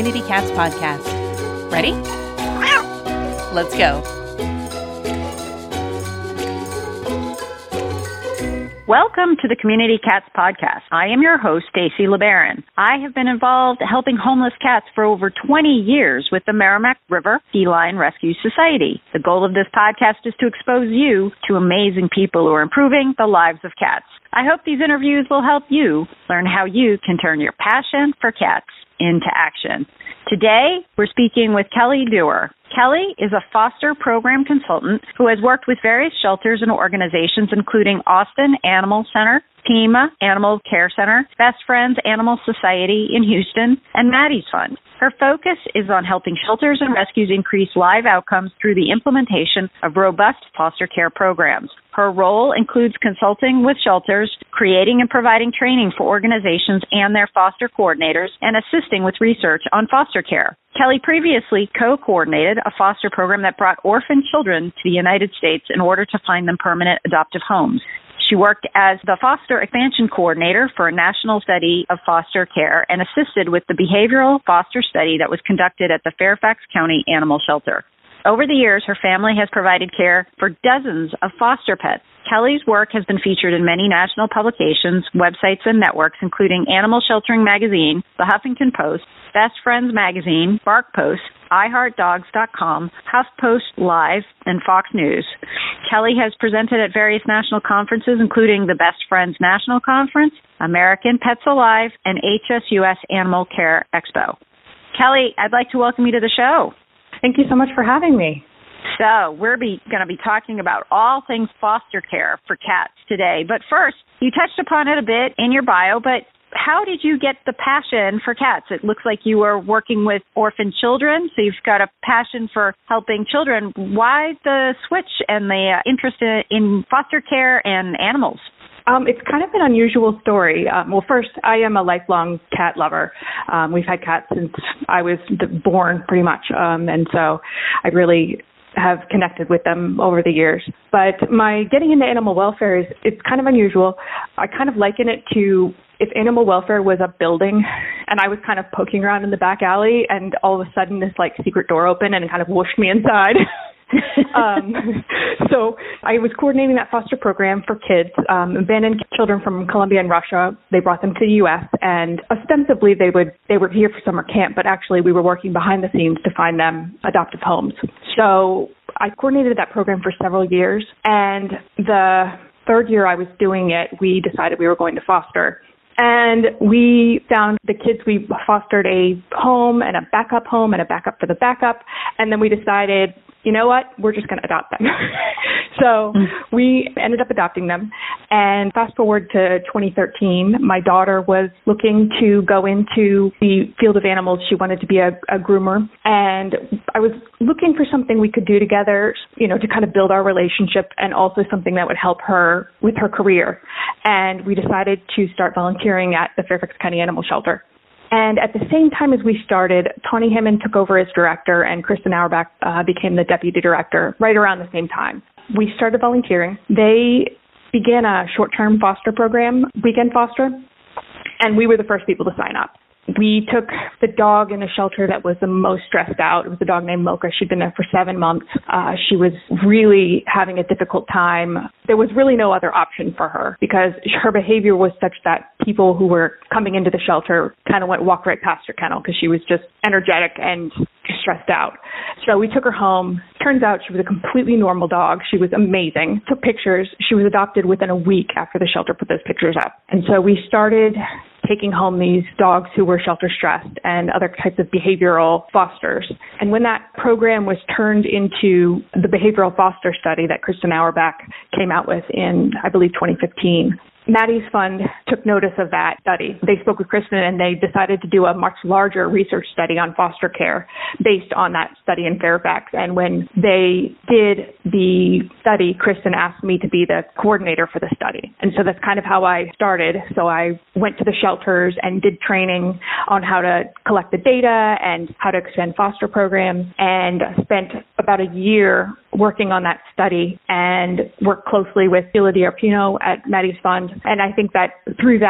Community Cats podcast. Ready? Let's go. Welcome to the Community Cats podcast. I am your host, Stacy LeBaron. I have been involved helping homeless cats for over 20 years with the Merrimack River Feline Rescue Society. The goal of this podcast is to expose you to amazing people who are improving the lives of cats. I hope these interviews will help you learn how you can turn your passion for cats into action. Today, we're speaking with Kelly Dewar. Kelly is a foster program consultant who has worked with various shelters and organizations, including Austin Animal Center, Pima Animal Care Center, Best Friends Animal Society in Houston, and Maddie's Fund. Her focus is on helping shelters and rescues increase live outcomes through the implementation of robust foster care programs. Her role includes consulting with shelters, creating and providing training for organizations and their foster coordinators, and assisting with research on foster care. Kelly previously co-coordinated a foster program that brought orphan children to the United States in order to find them permanent adoptive homes. She worked as the foster expansion coordinator for a national study of foster care and assisted with the behavioral foster study that was conducted at the Fairfax County Animal Shelter. Over the years, her family has provided care for dozens of foster pets. Kelly's work has been featured in many national publications, websites, and networks, including Animal Sheltering Magazine, The Huffington Post, Best Friends Magazine, Bark Post, iHeartDogs.com, HuffPost Live, and Fox News. Kelly has presented at various national conferences, including the Best Friends National Conference, American Pets Alive, and HSUS Animal Care Expo. Kelly, I'd like to welcome you to the show. Thank you so much for having me. So we're going to be talking about all things foster care for cats today. But first, you touched upon it a bit in your bio, but how did you get the passion for cats? It looks like you were working with orphan children, so you've got a passion for helping children. Why the switch and the interest in foster care and animals? It's kind of an unusual story. Well, first, I am a lifelong cat lover. We've had cats since I was born, pretty much, and so I really have connected with them over the years. But my getting into animal welfare it's kind of unusual. I kind of liken it to if animal welfare was a building and I was kind of poking around in the back alley and all of a sudden this like secret door opened and it kind of whooshed me inside. So I was coordinating that foster program for kids, abandoned children from Colombia and Russia. They brought them to the U.S. and ostensibly they were here for summer camp, but actually we were working behind the scenes to find them adoptive homes. So I coordinated that program for several years, and the third year I was doing it, we decided we were going to foster. And we found the kids, we fostered a home and a backup home and a backup for the backup. And then we decided, you know what, we're just going to adopt them. So we ended up adopting them. And fast forward to 2013, my daughter was looking to go into the field of animals. She wanted to be a groomer. And I was looking for something we could do together, to kind of build our relationship and also something that would help her with her career. And we decided to start volunteering at the Fairfax County Animal Shelter. And at the same time as we started, Tawny Hammond took over as director and Kristen Auerbach became the deputy director right around the same time. We started volunteering. They began a short-term foster program, weekend foster, and we were the first people to sign up. We took the dog in a shelter that was the most stressed out. It was a dog named Mocha. She'd been there for 7 months. She was really having a difficult time. There was really no other option for her because her behavior was such that people who were coming into the shelter kind of walked right past her kennel because she was just energetic and stressed out. So we took her home. Turns out she was a completely normal dog. She was amazing. Took pictures. She was adopted within a week after the shelter put those pictures up. And so we started taking home these dogs who were shelter stressed and other types of behavioral fosters. And when that program was turned into the behavioral foster study that Kristen Auerbach came out with in, I believe, 2015, Maddie's Fund took notice of that study. They spoke with Kristen and they decided to do a much larger research study on foster care based on that study in Fairfax. And when they did the study, Kristen asked me to be the coordinator for the study. And so that's kind of how I started. So I went to the shelters and did training on how to collect the data and how to extend foster programs, and spent about a year working on that study and worked closely with Sheila DiArpino at Maddie's Fund. And I think that through that,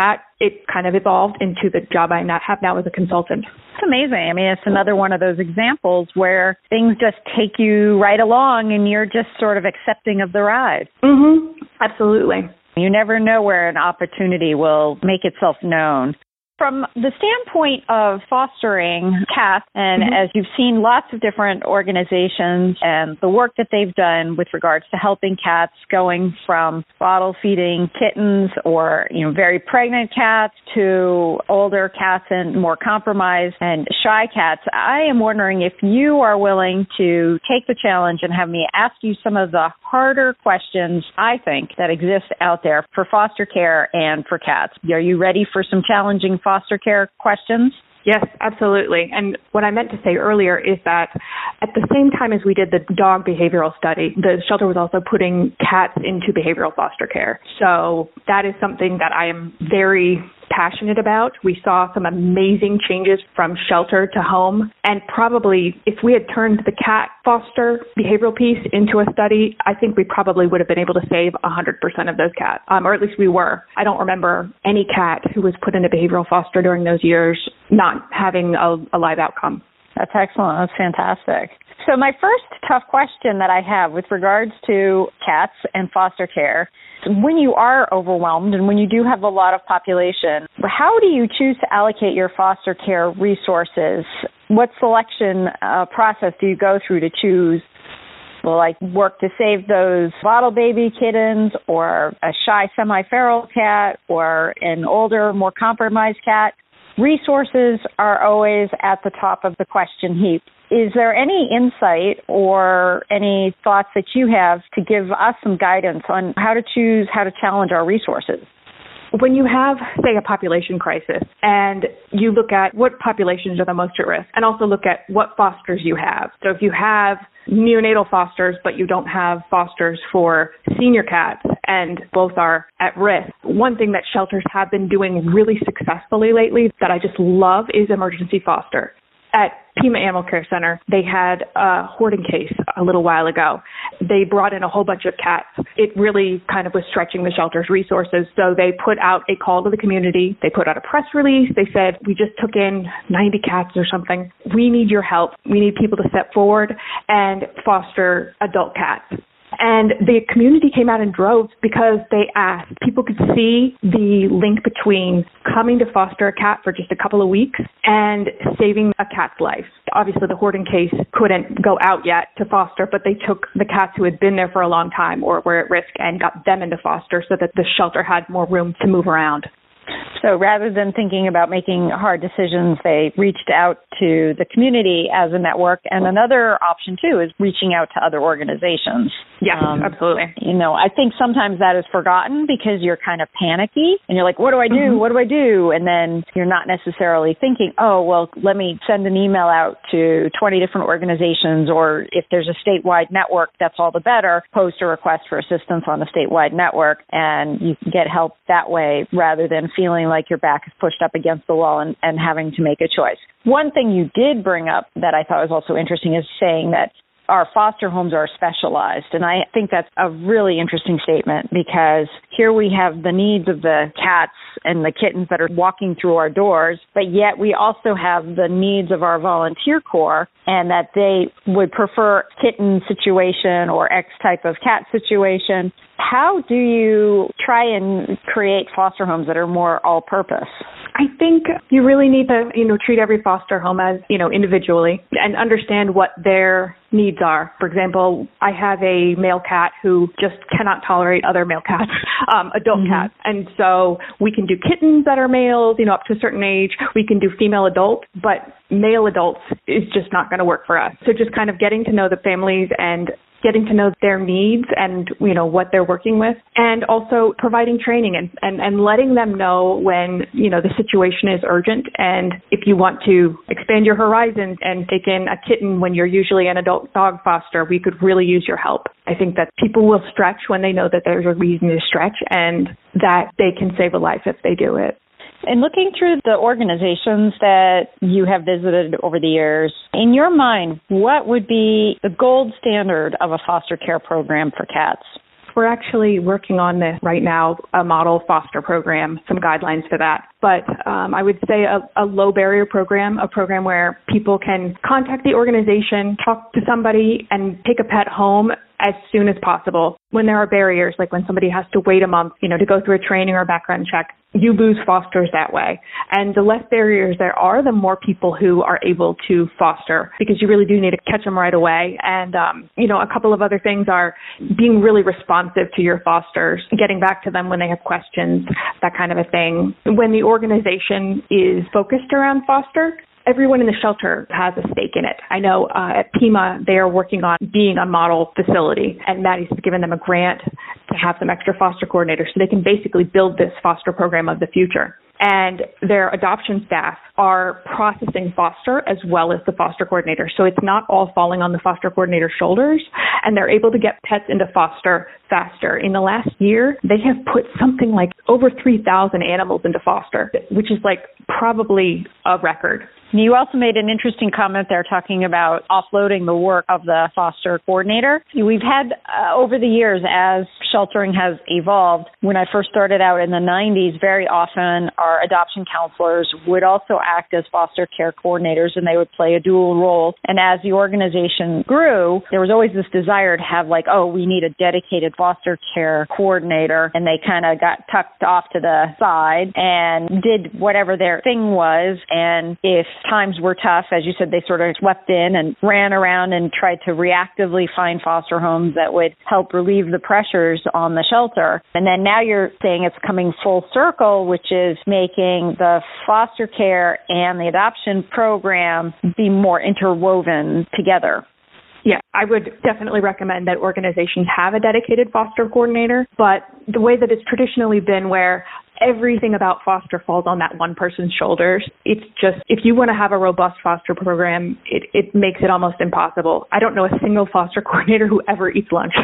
it kind of evolved into the job I have now as a consultant. It's amazing. I mean, it's another one of those examples where things just take you right along and you're just sort of accepting of the ride. Mm-hmm. Absolutely. You never know where an opportunity will make itself known. From the standpoint of fostering cats, and as you've seen lots of different organizations and the work that they've done with regards to helping cats, going from bottle feeding kittens or, very pregnant cats to older cats and more compromised and shy cats, I am wondering if you are willing to take the challenge and have me ask you some of the harder questions, I think, that exist out there for foster care and for cats. Are you ready for some challenging foster care questions? Yes, absolutely. And what I meant to say earlier is that at the same time as we did the dog behavioral study, the shelter was also putting cats into behavioral foster care. So that is something that I am very passionate about. We saw some amazing changes from shelter to home. And probably if we had turned the cat foster behavioral piece into a study, I think we probably would have been able to save 100% of those cats, or at least we were. I don't remember any cat who was put into behavioral foster during those years not having a live outcome. That's excellent. That's fantastic. So my first tough question that I have with regards to cats and foster care, when you are overwhelmed and when you do have a lot of population, how do you choose to allocate your foster care resources? What selection process do you go through to choose, work to save those bottle baby kittens or a shy semi-feral cat or an older, more compromised cat? Resources are always at the top of the question heap. Is there any insight or any thoughts that you have to give us some guidance on how to choose, how to challenge our resources? When you have, say, a population crisis and you look at what populations are the most at risk and also look at what fosters you have. So if you have neonatal fosters, but you don't have fosters for senior cats and both are at risk, one thing that shelters have been doing really successfully lately that I just love is emergency foster. At Pima Animal Care Center, they had a hoarding case a little while ago. They brought in a whole bunch of cats. It really kind of was stretching the shelter's resources. So they put out a call to the community. They put out a press release. They said, we just took in 90 cats or something. We need your help. We need people to step forward and foster adult cats. And the community came out in droves because they asked. People could see the link between coming to foster a cat for just a couple of weeks and saving a cat's life. Obviously, the hoarding case couldn't go out yet to foster, but they took the cats who had been there for a long time or were at risk and got them into foster so that the shelter had more room to move around. So rather than thinking about making hard decisions, they reached out to the community as a network. And another option, too, is reaching out to other organizations. Yes, absolutely. I think sometimes that is forgotten because you're kind of panicky and you're like, what do I do? Mm-hmm. What do I do? And then you're not necessarily thinking, let me send an email out to 20 different organizations, or if there's a statewide network, that's all the better. Post a request for assistance on the statewide network and you can get help that way rather than feeling like your back is pushed up against the wall and having to make a choice. One thing you did bring up that I thought was also interesting is saying that our foster homes are specialized. And I think that's a really interesting statement because here we have the needs of the cats and the kittens that are walking through our doors, but yet we also have the needs of our volunteer corps and that they would prefer kitten situation or X type of cat situation. How do you try and create foster homes that are more all-purpose? I think you really need to, treat every foster home as, individually and understand what their needs are. For example, I have a male cat who just cannot tolerate other male cats, adult cats. And so we can do kittens that are males, up to a certain age. We can do female adults, but male adults is just not going to work for us. So just kind of getting to know the families and getting to know their needs and, what they're working with, and also providing training and letting them know when, the situation is urgent. And if you want to expand your horizons and take in a kitten when you're usually an adult dog foster, we could really use your help. I think that people will stretch when they know that there's a reason to stretch and that they can save a life if they do it. And looking through the organizations that you have visited over the years, in your mind, what would be the gold standard of a foster care program for cats? We're actually working on this right now, a model foster program, some guidelines for that. But I would say a low barrier program, a program where people can contact the organization, talk to somebody, and take a pet home as soon as possible. When there are barriers, like when somebody has to wait a month, to go through a training or a background check, you lose fosters that way. And the less barriers there are, the more people who are able to foster, because you really do need to catch them right away. And, a couple of other things are being really responsive to your fosters, getting back to them when they have questions, that kind of a thing. When the organization is focused around foster, everyone in the shelter has a stake in it. I know at Pima, they are working on being a model facility, and Maddie's given them a grant to have some extra foster coordinators so they can basically build this foster program of the future. And their adoption staff are processing foster as well as the foster coordinator. So it's not all falling on the foster coordinator's shoulders, and they're able to get pets into foster faster. In the last year, they have put something like over 3,000 animals into foster, which is probably a record. You also made an interesting comment there talking about offloading the work of the foster coordinator. We've had over the years, as sheltering has evolved, when I first started out in the 90s, very often our adoption counselors would also act as foster care coordinators, and they would play a dual role. And as the organization grew, there was always this desire to have we need a dedicated foster care coordinator, and they kind of got tucked off to the side and did whatever their thing was. And if times were tough, as you said, they sort of swept in and ran around and tried to reactively find foster homes that would help relieve the pressures on the shelter. And then now you're saying it's coming full circle, which is making the foster care and the adoption program be more interwoven together. Yeah, I would definitely recommend that organizations have a dedicated foster coordinator, but the way that it's traditionally been where everything about foster falls on that one person's shoulders. It's just, if you want to have a robust foster program, it makes it almost impossible. I don't know a single foster coordinator who ever eats lunch.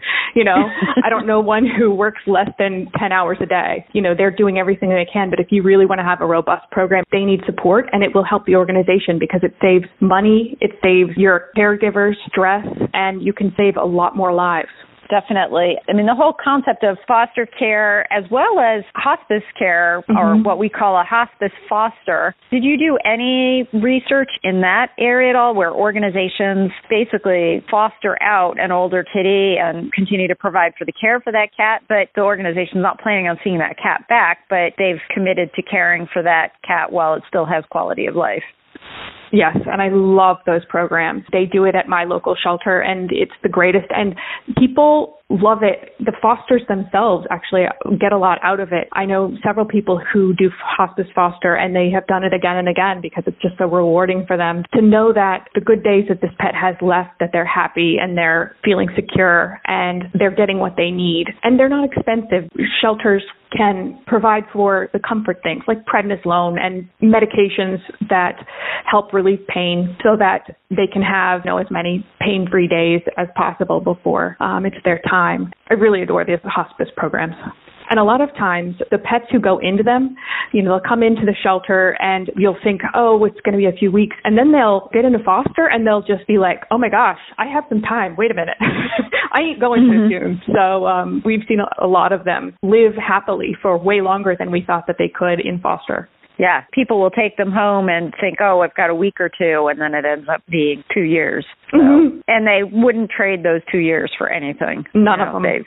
I don't know one who works less than 10 hours a day. They're doing everything they can, but if you really want to have a robust program, they need support, and it will help the organization because it saves money, it saves your caregivers stress, and you can save a lot more lives. Definitely. The whole concept of foster care as well as hospice care, or what we call a hospice foster. Did you do any research in that area at all, where organizations basically foster out an older kitty and continue to provide for the care for that cat, but the organization's not planning on seeing that cat back, but they've committed to caring for that cat while it still has quality of life? Yes, and I love those programs. They do it at my local shelter, and it's the greatest. And people love it. The fosters themselves actually get a lot out of it. I know several people who do hospice foster, and they have done it again and again because it's just so rewarding for them to know that the good days that this pet has left, that they're happy and they're feeling secure and they're getting what they need. And they're not expensive. Shelters can provide for the comfort things like prednisolone and medications that help relieve pain so that they can have as many pain-free days as possible before it's their time. I really adore these hospice programs. And a lot of times, the pets who go into them, they'll come into the shelter and you'll think, it's going to be a few weeks. And then they'll get into foster and they'll just be like, oh my gosh, I have some time. Wait a minute. I ain't going too soon. So we've seen a lot of them live happily for way longer than we thought that they could in foster. Yeah, people will take them home and think, I've got a week or two, and then it ends up being 2 years. So. And they wouldn't trade those 2 years for anything. None of them.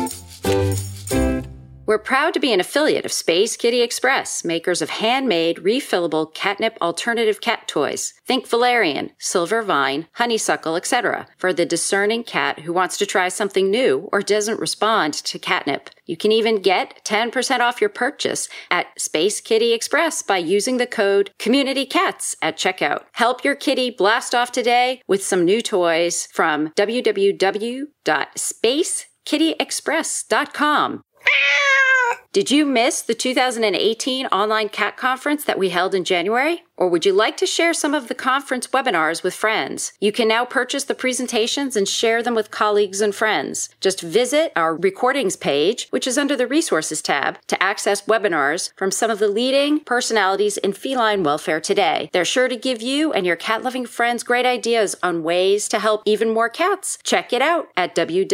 We're proud to be an affiliate of Space Kitty Express, makers of handmade, refillable catnip alternative cat toys. Think valerian, silver vine, honeysuckle, etc. for the discerning cat who wants to try something new or doesn't respond to catnip. You can even get 10% off your purchase at Space Kitty Express by using the code CommunityCats at checkout. Help your kitty blast off today with some new toys from www.spacekittyexpress.com. Did you miss the 2018 online cat conference that we held in January? Or would you like to share some of the conference webinars with friends? You can now purchase the presentations and share them with colleagues and friends. Just visit our recordings page, which is under the Resources tab, to access webinars from some of the leading personalities in feline welfare today. They're sure to give you and your cat-loving friends great ideas on ways to help even more cats. Check it out at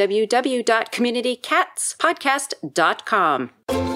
www.communitycatspodcast.com.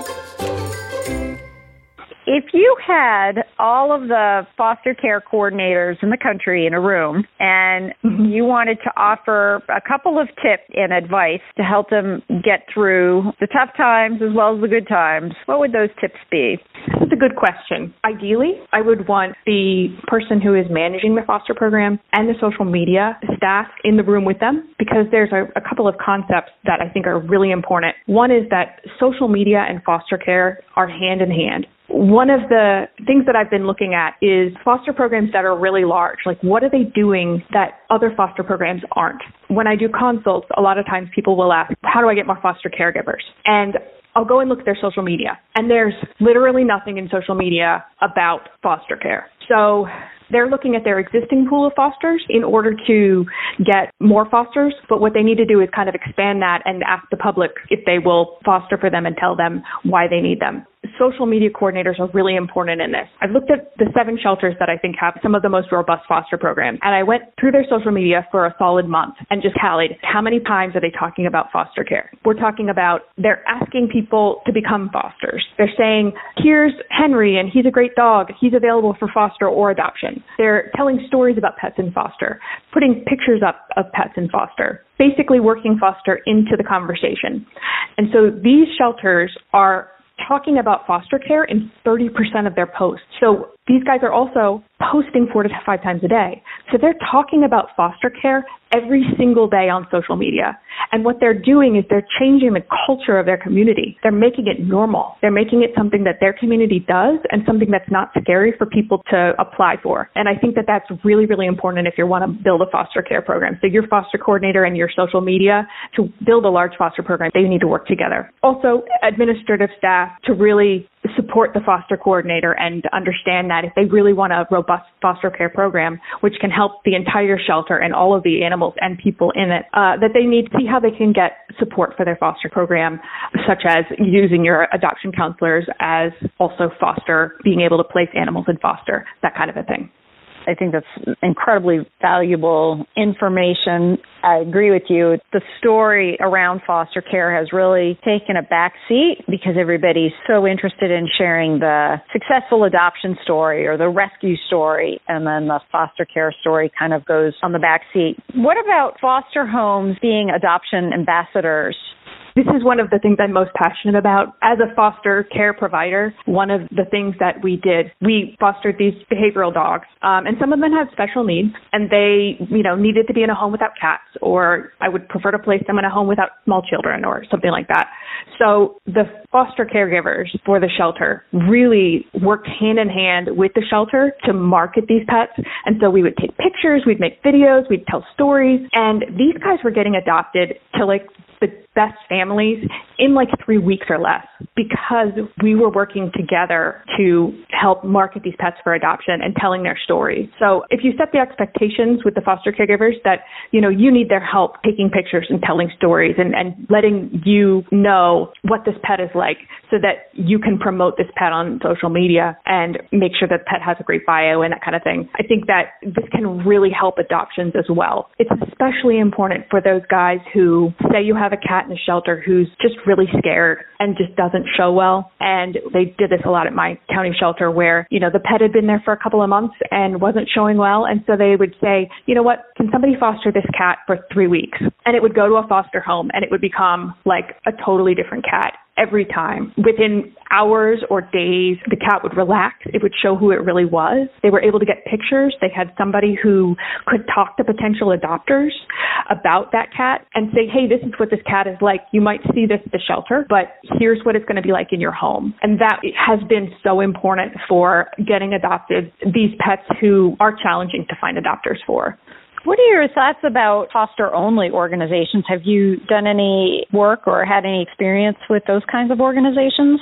If you had all of the foster care coordinators in the country in a room and you wanted to offer a couple of tips and advice to help them get through the tough times as well as the good times, what would those tips be? That's a good question. Ideally, I would want the person who is managing the foster program and the social media staff in the room with them, because there's a couple of concepts that I think are really important. One is that social media and foster care are hand in hand. One of the things that I've been looking at is foster programs that are really large. Like, what are they doing that other foster programs aren't? When I do consults, a lot of times people will ask, how do I get more foster caregivers? And I'll go and look at their social media, and there's literally nothing in social media about foster care. So they're looking at their existing pool of fosters in order to get more fosters, but what they need to do is kind of expand that and ask the public if they will foster for them and tell them why they need them. Social media coordinators are really important in this. I've looked at the 7 shelters that I think have some of the most robust foster programs, and I went through their social media for a solid month and just tallied how many times are they talking about foster care. We're talking about they're asking people to become fosters. They're saying, here's Henry, and he's a great dog. He's available for foster or adoption. They're telling stories about pets in foster, putting pictures up of pets in foster, basically working foster into the conversation. And so these shelters are talking about foster care in 30% of their posts. So these guys are also posting 4 to 5 times a day. So they're talking about foster care every single day on social media. And what they're doing is they're changing the culture of their community. They're making it normal. They're making it something that their community does and something that's not scary for people to apply for. And I think that that's really, really important if you want to build a foster care program. So your foster coordinator and your social media, to build a large foster program, they need to work together. Also, administrative staff to really support the foster coordinator and understand that if they really want a robust foster care program, which can help the entire shelter and all of the animals and people in it, that they need to see how they can get support for their foster program, such as using your adoption counselors as also foster, being able to place animals in foster, that kind of a thing. I think that's incredibly valuable information. I agree with you. The story around foster care has really taken a back seat because everybody's so interested in sharing the successful adoption story or the rescue story, and then the foster care story kind of goes on the back seat. What about foster homes being adoption ambassadors? This is one of the things I'm most passionate about. As a foster care provider, one of the things that we did, we fostered these behavioral dogs, and some of them had special needs, and they, needed to be in a home without cats, or I would prefer to place them in a home without small children or something like that. So the foster caregivers for the shelter really worked hand in hand with the shelter to market these pets. And so we would take pictures, we'd make videos, we'd tell stories, and these guys were getting adopted to the best families in 3 weeks or less, because we were working together to help market these pets for adoption and telling their stories. So if you set the expectations with the foster caregivers that, you need their help taking pictures and telling stories and letting you know what this pet is like so that you can promote this pet on social media and make sure that the pet has a great bio and that kind of thing, I think that this can really help adoptions as well. It's especially important for those guys who say you have a cat in a shelter who's just really scared and just doesn't show well. And they did this a lot at my county shelter where, the pet had been there for a couple of months and wasn't showing well. And so they would say, you know what, can somebody foster this cat for 3 weeks? And it would go to a foster home and it would become a totally different cat. Every time. Within hours or days, the cat would relax. It would show who it really was. They were able to get pictures. They had somebody who could talk to potential adopters about that cat and say, hey, this is what this cat is like. You might see this at the shelter, but here's what it's going to be like in your home. And that has been so important for getting adopted, these pets who are challenging to find adopters for. What are your thoughts about foster-only organizations? Have you done any work or had any experience with those kinds of organizations?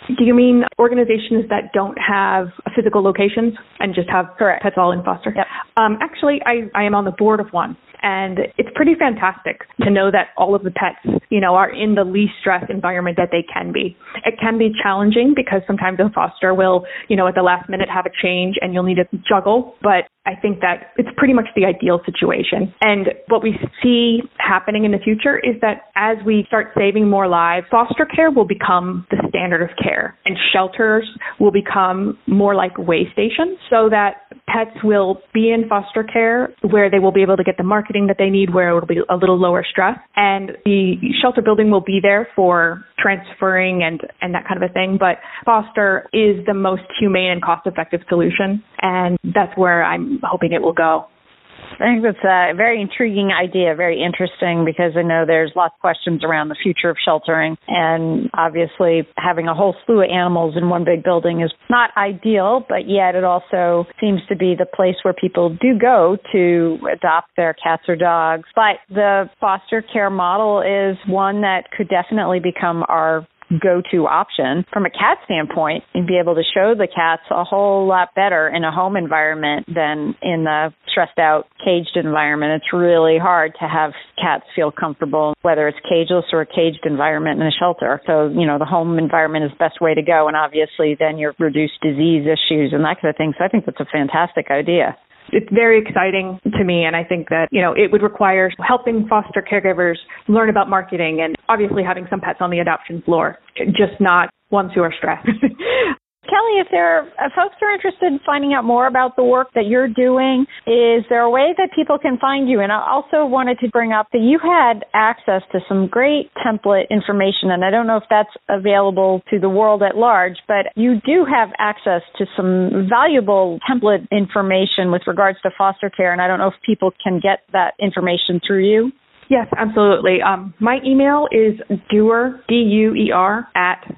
Do you mean organizations that don't have physical locations and just have pets all in foster? Yep. Actually, I am on the board of one. And it's pretty fantastic to know that all of the pets, are in the least stressed environment that they can be. It can be challenging because sometimes a foster will, at the last minute have a change and you'll need to juggle. But I think that it's pretty much the ideal situation. And what we see happening in the future is that as we start saving more lives, foster care will become the standard of care and shelters will become more like way stations so that pets will be in foster care where they will be able to get the marketing that they need, where it will be a little lower stress. And the shelter building will be there for transferring and that kind of a thing. But foster is the most humane and cost-effective solution. And that's where I'm hoping it will go. I think that's a very intriguing idea, very interesting, because I know there's lots of questions around the future of sheltering. And obviously having a whole slew of animals in one big building is not ideal, but yet it also seems to be the place where people do go to adopt their cats or dogs. But the foster care model is one that could definitely become our go-to option from a cat standpoint and be able to show the cats a whole lot better in a home environment than in the stressed out caged environment. It's really hard to have cats feel comfortable, whether it's cageless or a caged environment in a shelter. So, the home environment is the best way to go. And obviously then you're reduced disease issues and that kind of thing. So I think that's a fantastic idea. It's very exciting to me, and I think that, it would require helping foster caregivers learn about marketing and obviously having some pets on the adoption floor, just not ones who are stressed. Kelly, if folks are interested in finding out more about the work that you're doing, is there a way that people can find you? And I also wanted to bring up that you had access to some great template information, and I don't know if that's available to the world at large, but you do have access to some valuable template information with regards to foster care, and I don't know if people can get that information through you. Yes, absolutely. My email is doer, D-U-E-R,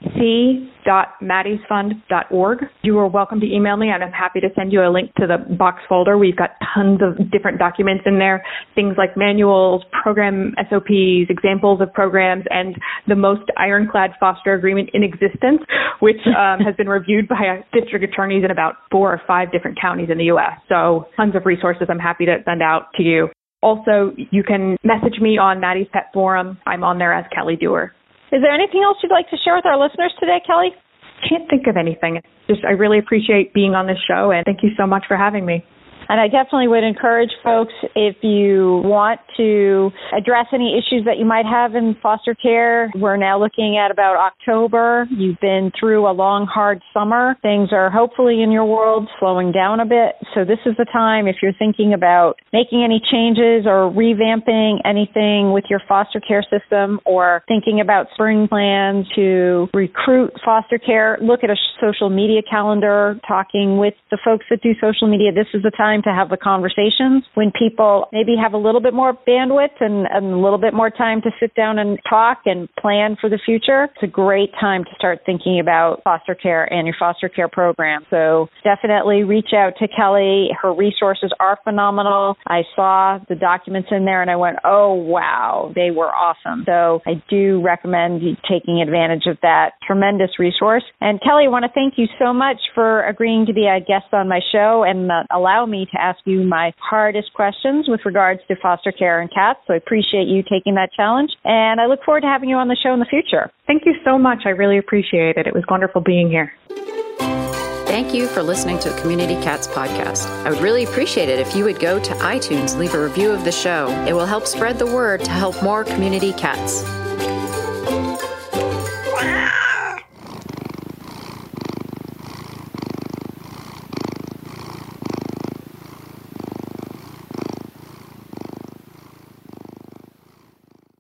@c.maddiesfund.org. You are welcome to email me, and I'm happy to send you a link to the box folder. We've got tons of different documents in there, things like manuals, program SOPs, examples of programs, and the most ironclad foster agreement in existence, which has been reviewed by district attorneys in about 4 or 5 different counties in the U.S. So tons of resources I'm happy to send out to you. Also, you can message me on Maddie's Pet Forum. I'm on there as Kelly Doer. Is there anything else you'd like to share with our listeners today, Kelly? Can't think of anything. I really appreciate being on this show, and thank you so much for having me. And I definitely would encourage folks, if you want to address any issues that you might have in foster care, we're now looking at about October. You've been through a long, hard summer. Things are hopefully in your world slowing down a bit. So this is the time, if you're thinking about making any changes or revamping anything with your foster care system, or thinking about spring plans to recruit foster care, look at a social media calendar, talking with the folks that do social media. This is the time to have the conversations when people maybe have a little bit more bandwidth and a little bit more time to sit down and talk and plan for the future. It's a great time to start thinking about foster care and your foster care program. So definitely reach out to Kelly. Her resources are phenomenal. I saw the documents in there and I went, oh, wow, they were awesome. So I do recommend taking advantage of that tremendous resource. And Kelly, I want to thank you so much for agreeing to be a guest on my show and allow me to ask you my hardest questions with regards to foster care and cats. So I appreciate you taking that challenge, and I look forward to having you on the show in the future. Thank you so much. I really appreciate it. It was wonderful being here. Thank you for listening to the Community Cats podcast. I would really appreciate it if you would go to iTunes, leave a review of the show. It will help spread the word to help more community cats.